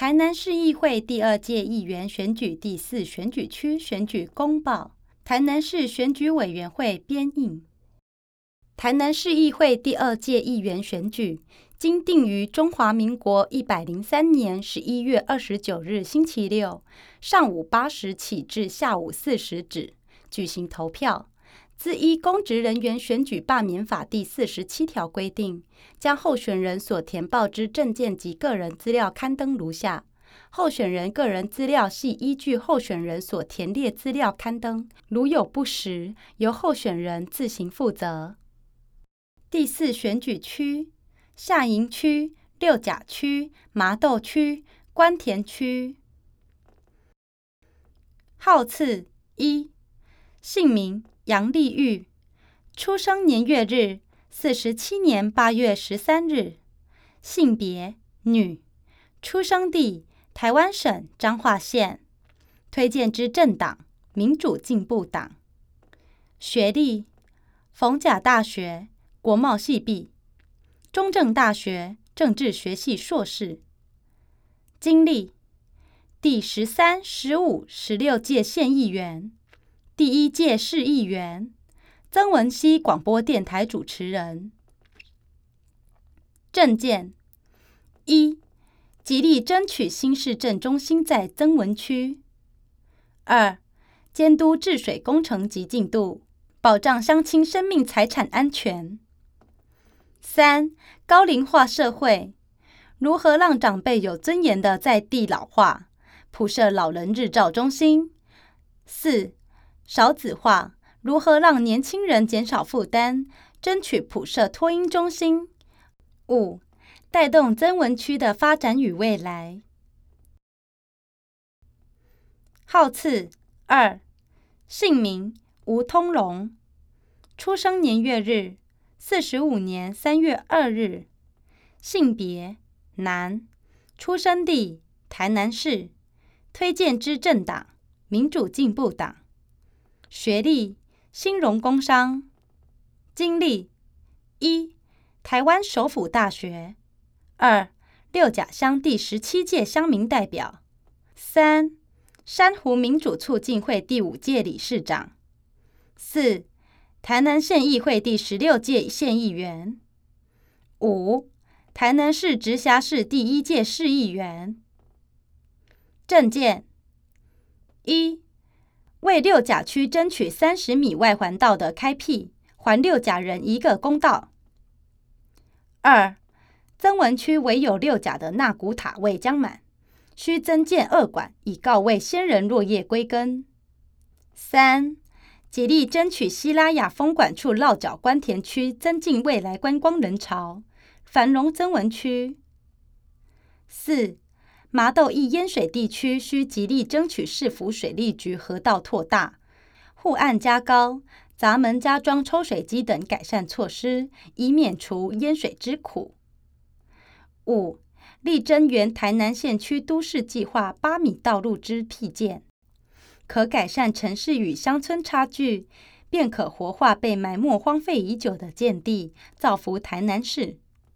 台南市议会第2届议员选举第4选举区选举公报，台南市选举委员会编印。台南市议会第2届议员选举，经定于中华民国103年11月29日星期六上午8时起至下午4时止举行投票。自依公职人员选举罢免法第47条规定，将候选人所填报之证件及个人资料刊登如下。候选人个人资料系依据候选人所填列资料刊登，如有不实，由候选人自行负责。第4选举区：下营区、六甲区、麻豆区、关田区。号次1，姓名杨丽玉，出生年月日47年8月13日，性别女，出生地台湾省彰化县，推荐之政党民主进步党，学历逢甲大学国贸系毕，中正大学政治学系硕士，经历第13、15、16届县议员，第1届市议员，曾文溪广播电台主持人。政见1，极力争取新市政中心在曾文区。2，监督治水工程及进度，保障乡亲生命财产安全。3，高龄化社会，如何让长辈有尊严的在地老化，铺设老人日照中心。4，少子化，如何让年轻人减少负担，争取铺设托婴中心。5，带动曾文区的发展与未来。号次2，姓名吴通龙，出生年月日45年3月2日，性别男，出生地台南市，推荐之政党民主进步党，学历兴荣工商，经历1，台湾首府大学。2，六甲乡第17届乡民代表。3，珊瑚民主促进会第5届理事长。4，台南县议会第16届县议员。5，台南市直辖市第1届市议员。政见1，为六甲区争取30米外环道的开辟，还六甲人一个公道。2，曾文区唯有六甲的纳古塔未将满，需增建2馆，以告慰先人落叶归根。3，极力争取西拉雅风管处落脚关田区，增进未来观光人潮，繁荣曾文区。4，麻豆一淹水地区需极力争取市府水利局河道拓大，护岸加高，闸门加装抽水机等改善措施，以免除淹水之苦。5，力争原台南县区都市计划8米道路之辟建，可改善城市与乡村差距，便可活化被埋没荒废已久的建地，造福台南市。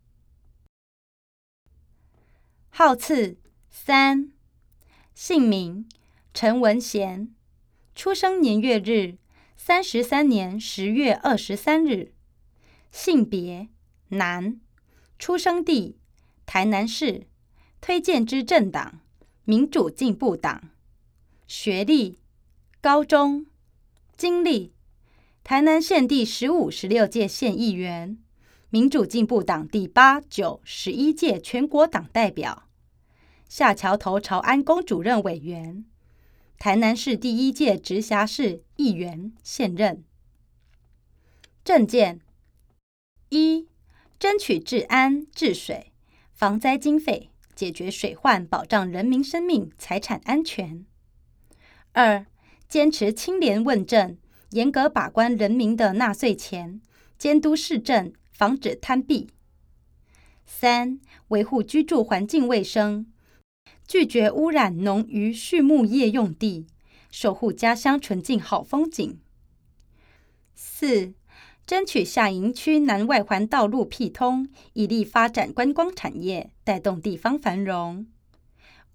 号次3，姓名陈文贤，出生年月日33年10月23日，性别男，出生地台南市，推荐之政党民主进步党，学历高中，经历台南县第15、16届县议员，民主进步党第8、9、11届全国党代表，下桥头朝安宫主任委员，台南市第1届直辖市议员现任。政见1，争取治安治水防灾经费，解决水患，保障人民生命财产安全。2，坚持清廉问政，严格把关人民的纳税钱，监督市政，防止贪弊。3，维护居住环境卫生，拒绝污染农渔畜牧业用地，守护家乡纯净好风景。4，争取下营区南外环道路辟通，以利发展观光产业，带动地方繁荣。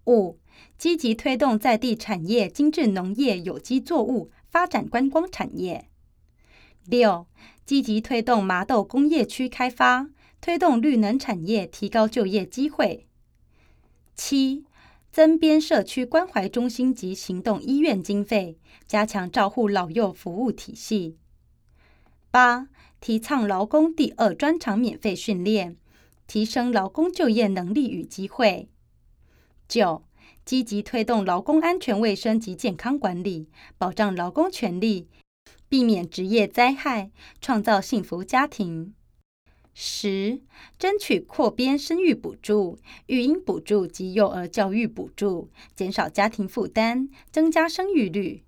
5. 积极推动在地产业、精致农业、有机作物，发展观光产业。6. 积极推动麻豆工业区开发，推动绿能产业，提高就业机会。7. 增编社区关怀中心及行动医院经费，加强照护老幼服务体系。8. 提倡劳工第2专长免费训练，提升劳工就业能力与机会。9. 积极推动劳工安全卫生及健康管理，保障劳工权利，避免职业灾害，创造幸福家庭。10. 争取扩编生育补助、育婴补助及幼儿教育补助，减少家庭负担，增加生育率。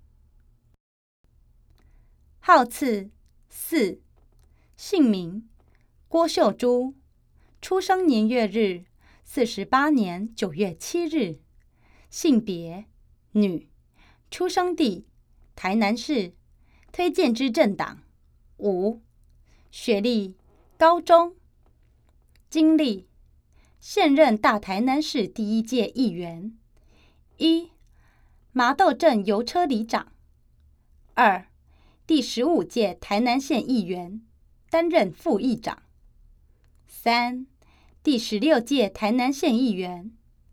号次4，姓名郭秀珠，出生年月日48年9月7日，性别女，出生地台南市，推荐之政党无，学历高中，经历现任大台南市第1届议员，1. 麻豆镇邮车里长， 2. 第15届台南县议员，担任副议长， 3. 第16届台南县议员，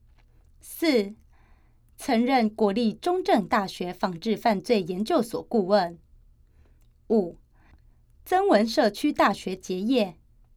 4. 曾任国立中正大学防治犯罪研究所顾问， 5. 曾文社区大学结业，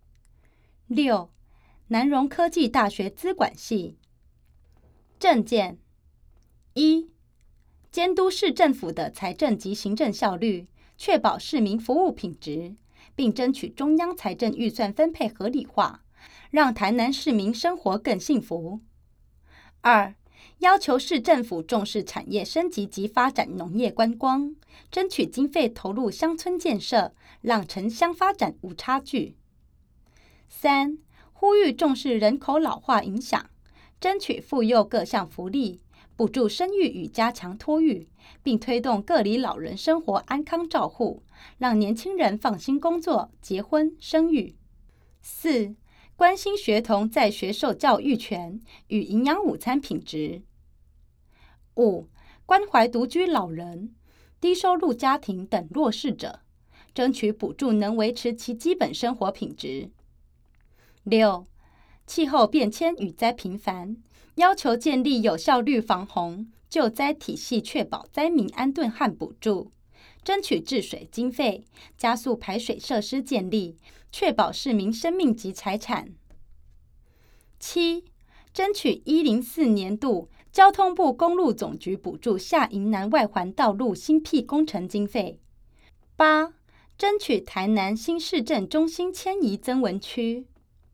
6. 南荣科技大学资管系。政见1. 监督市政府的财政及行政效率，确保市民服务品质，并争取中央财政预算分配合理化，让台南市民生活更幸福。2. 要求市政府重视产业升级及发展农业观光，争取经费投入乡村建设，让城乡发展无差距。3. 呼吁重视人口老化影响，争取妇幼各项福利，补助生育与加强托育，并推动各里老人生活安康照护，让年轻人放心工作、结婚、生育。4. 关心学童在学受教育权与营养午餐品质。5. 关怀独居老人、低收入家庭等弱势者，争取补助能维持其基本生活品质。6. 气候变迁与灾频繁，要求建立有效率防洪救灾体系，确保灾民安顿和补助，争取治水经费，加速排水设施建立，确保市民生命及财产。7. 争取104年度交通部公路总局补助下营南外环道路新辟工程经费。8. 争取台南新市镇中心迁移曾文区。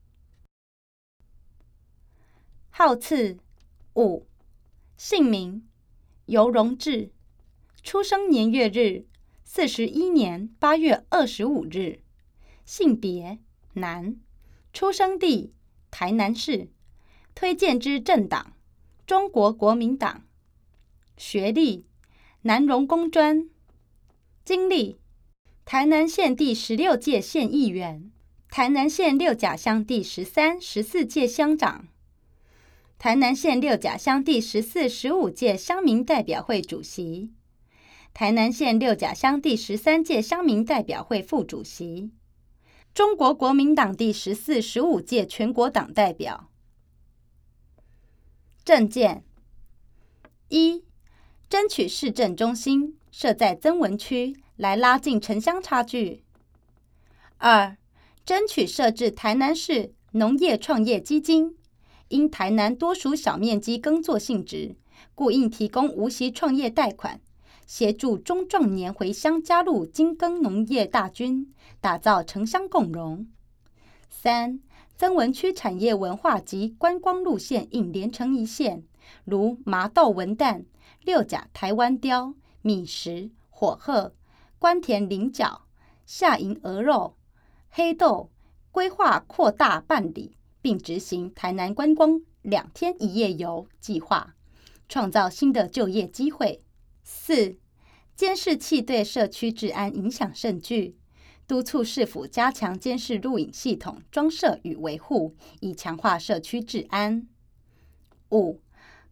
号次5，姓名尤荣志，出生年月日41年8月25日，性别男，出生地台南市，推荐之政党中国国民党，学历南荣工专，经历台南县第16届县议员，台南县六甲乡第13、14届乡长，台南县六甲乡第14、15届乡民代表会主席，台南县六甲乡第13届乡民代表会副主席，中国国民党第14、15届全国党代表。政见1. 争取市政中心设在曾文区，来拉近城乡差距。2. 争取设置台南市农业创业基金，因台南多属小面积耕作性质，故应提供无息创业贷款，协助中壮年回乡加入精耕农业大军，打造城乡共荣。3. 曾文区产业文化及观光路线应连成一线，如麻豆文旦、六甲台湾雕、米食、火鹤、关田菱角、下营鹅肉、黑豆，规划扩大办理，并执行台南观光2天1夜游计划，创造新的就业机会。4. 监视器对社区治安影响甚巨，督促市府加强监视录影系统装设与维护，以强化社区治安。5.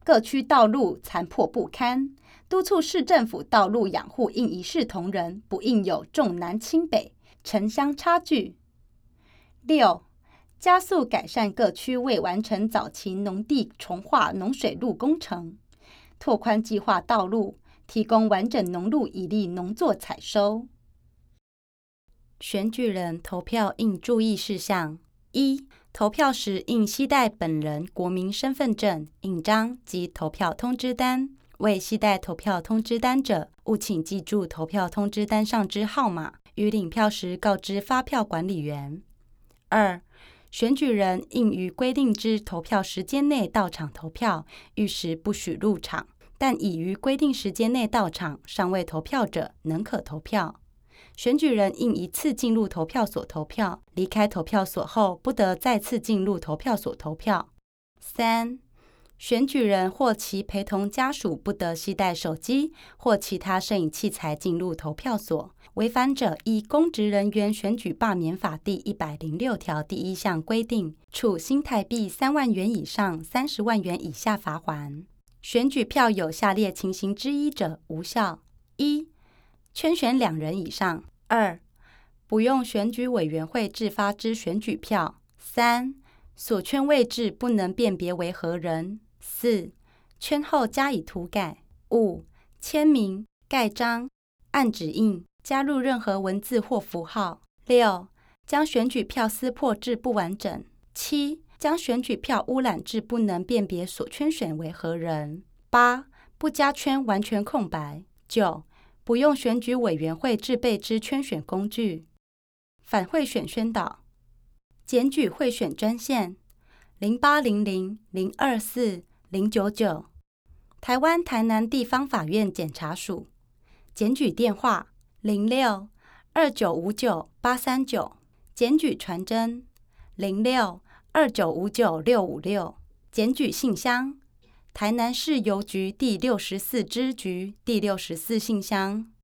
各区道路残破不堪，督促市政府道路养护应一视同仁，不应有重南轻北、城乡差距。6. 加速改善各区未完成早期农地重划农水路工程，拓宽计划道路，提供完整农路以利农作采收。选举人投票应注意事项： 1. 投票时应携带本人国民身份证、印章及投票通知单。未携带投票通知单者，务请记住投票通知单上之号码，于领票时告知发票管理员。2. 选举人应于规定之投票时间内到场投票，逾时不许入场，但已于规定时间内到场尚未投票者，能可投票。选举人应一次进入投票所投票，离开投票所后不得再次进入投票所投票。3. 选举人或其陪同家属不得携带手机或其他摄影器材进入投票所，违反者依公职人员选举罢免法第106条第1项规定，处新台币3万元以上30万元以下罚锾。选举票有下列情形之一者无效： 1. 圈选2人以上； 2. 不用选举委员会制发之选举票； 3. 所圈位置不能辨别为何人； 4. 圈后加以涂改； 5. 签名、盖章、按指印、加入任何文字或符号； 6. 将选举票撕破至不完整； 7. 将选举票污染至不能辨别所圈选为何人； 8. 不加圈完全空白； 9. 不用选举委员会制备之圈选工具。反贿选宣导：检举贿选专线0800-024-099，台湾台南地方法院检察署；检举电话06-2959-839，检举传真06-2959-656，检举信箱台南市邮局第64支局第64信箱。